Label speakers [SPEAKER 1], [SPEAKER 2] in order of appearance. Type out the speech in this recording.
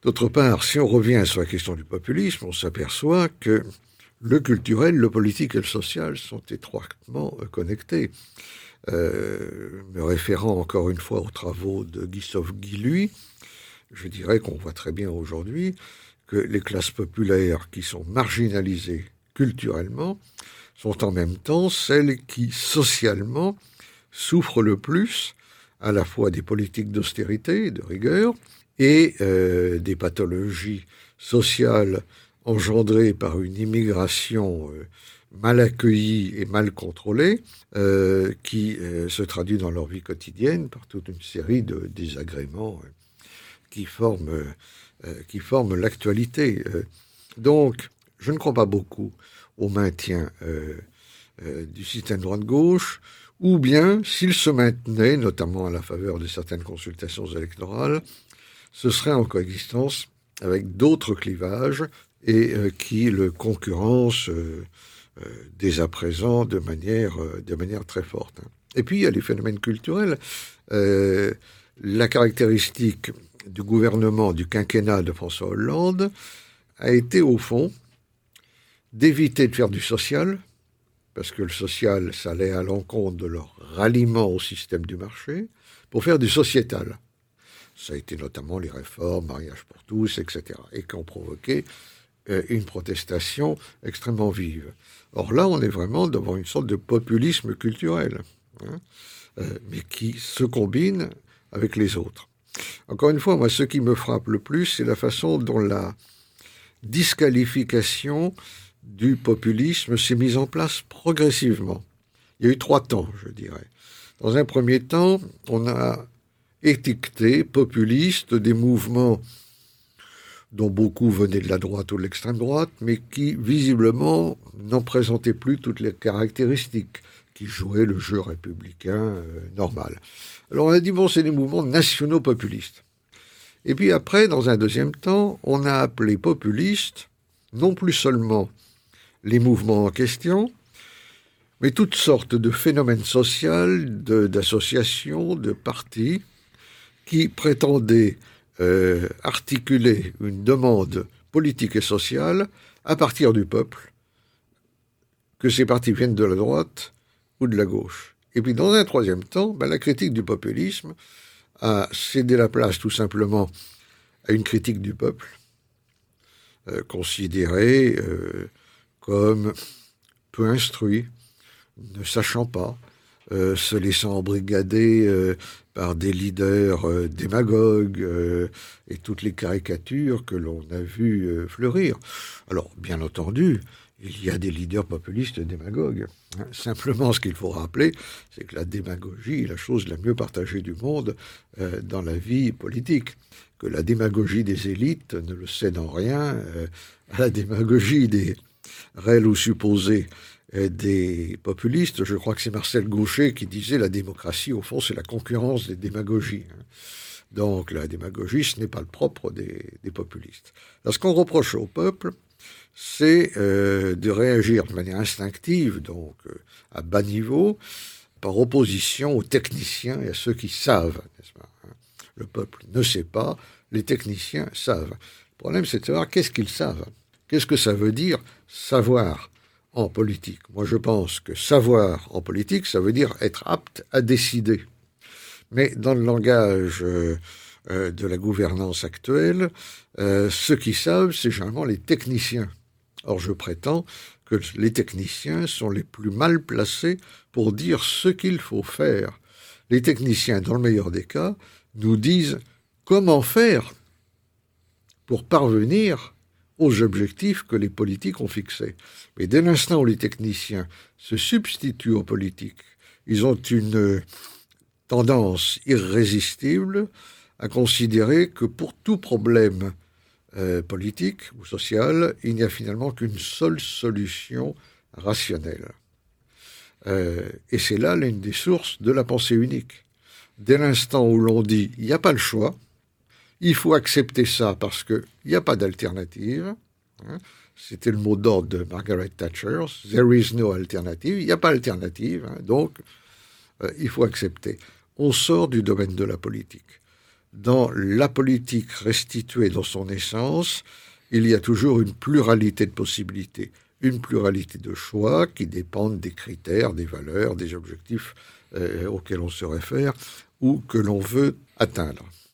[SPEAKER 1] D'autre part, si on revient sur la question du populisme, on s'aperçoit que le culturel, le politique et le social sont étroitement connectés. Me référant encore une fois aux travaux de Gustave Guilluy, je dirais qu'on voit très bien aujourd'hui que les classes populaires qui sont marginalisées culturellement sont en même temps celles qui, socialement, souffrent le plus à la fois des politiques d'austérité, de rigueur, et des pathologies sociales engendrées par une immigration mal accueillie et mal contrôlée, qui se traduit dans leur vie quotidienne par toute une série de désagréments qui forment l'actualité. Donc, je ne crois pas beaucoup au maintien du système droite-gauche, ou bien, s'il se maintenait, notamment à la faveur de certaines consultations électorales, ce serait en coexistence avec d'autres clivages et qui le concurrencent dès à présent de manière très forte. Et puis, il y a les phénomènes culturels. La caractéristique du gouvernement du quinquennat de François Hollande a été, au fond, d'éviter de faire du social, parce que le social, ça allait à l'encontre de leur ralliement au système du marché, pour faire du sociétal. Ça a été notamment les réformes, mariage pour tous, etc., et qui ont provoqué une protestation extrêmement vive. Or là, on est vraiment devant une sorte de populisme culturel, mais qui se combine avec les autres. Encore une fois, moi, ce qui me frappe le plus, c'est la façon dont la disqualification du populisme s'est mise en place progressivement. Il y a eu 3 temps, je dirais. Dans un premier temps, on a étiqueté populistes des mouvements dont beaucoup venaient de la droite ou de l'extrême droite, mais qui, visiblement, n'en présentaient plus toutes les caractéristiques, qui jouaient le jeu républicain normal. Alors on a dit, bon, c'est des mouvements nationaux populistes. Et puis après, dans un deuxième temps, on a appelé populistes, non plus seulement les mouvements en question, mais toutes sortes de phénomènes sociaux, d'associations, de partis, qui prétendaient articuler une demande politique et sociale à partir du peuple, que ces partis viennent de la droite ou de la gauche. Et puis dans un troisième temps, la critique du populisme a cédé la place tout simplement à une critique du peuple, considéré comme peu instruit, ne sachant pas, se laissant embrigader par des leaders démagogues et toutes les caricatures que l'on a vues fleurir. Alors, bien entendu, il y a des leaders populistes démagogues. Simplement, ce qu'il faut rappeler, c'est que la démagogie est la chose la mieux partagée du monde dans la vie politique. Que la démagogie des élites ne le cède en rien à la démagogie des réels ou supposés des populistes. Je crois que c'est Marcel Gauchet qui disait la démocratie, au fond, c'est la concurrence des démagogies. Donc la démagogie, ce n'est pas le propre des populistes. Alors, ce qu'on reproche au peuple, c'est de réagir de manière instinctive, donc à bas niveau, par opposition aux techniciens et à ceux qui savent, n'est-ce pas ? Le peuple ne sait pas, les techniciens savent. Le problème, c'est de savoir qu'est-ce qu'ils savent. Qu'est-ce que ça veut dire savoir en politique ? Moi, je pense que savoir en politique, ça veut dire être apte à décider. Mais dans le langage de la gouvernance actuelle, ceux qui savent, c'est généralement les techniciens. Or, je prétends que les techniciens sont les plus mal placés pour dire ce qu'il faut faire. Les techniciens, dans le meilleur des cas, nous disent comment faire pour parvenir aux objectifs que les politiques ont fixés. Mais dès l'instant où les techniciens se substituent aux politiques, ils ont une tendance irrésistible à considérer que pour tout problème politique ou social, il n'y a finalement qu'une seule solution rationnelle. Et c'est là l'une des sources de la pensée unique. Dès l'instant où l'on dit « il n'y a pas le choix », il faut accepter ça parce qu'il n'y a pas d'alternative. C'était le mot d'ordre de Margaret Thatcher. « There is no alternative ». Il n'y a pas d'alternative, donc il faut accepter. On sort du domaine de la politique. dans la politique restituée dans son essence, il y a toujours une pluralité de possibilités, une pluralité de choix qui dépendent des critères, des valeurs, des objectifs auxquels on se réfère ou que l'on veut atteindre.